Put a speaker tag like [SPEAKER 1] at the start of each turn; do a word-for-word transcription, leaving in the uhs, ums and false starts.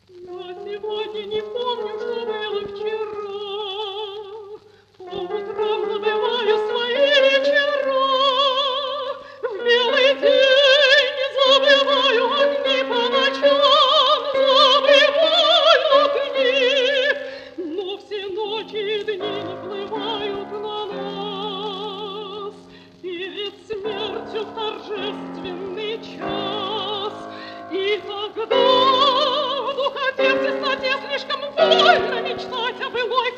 [SPEAKER 1] Я сегодня не помню, что было вчера. По утрам забываю свои вечера. В белый день не забываю огни по ночам. Забываю огни, но все ночи и дни наплывают на нас. Перед смертью торжественный час. И тогда в духоте, в тесноте слишком больно мечтать о былой